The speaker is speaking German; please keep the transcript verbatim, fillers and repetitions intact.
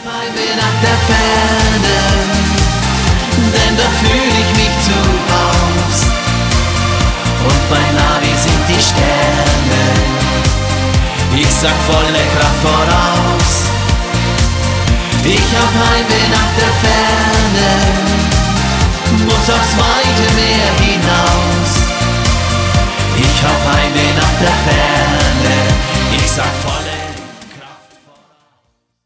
Heimweh nach der Ferne, denn da fühl ich mich zu Haus. Und bei Navi sind die Sterne, ich sag volle Kraft voraus. Ich hab Heimweh nach der Ferne, muss aufs weite Meer hinaus.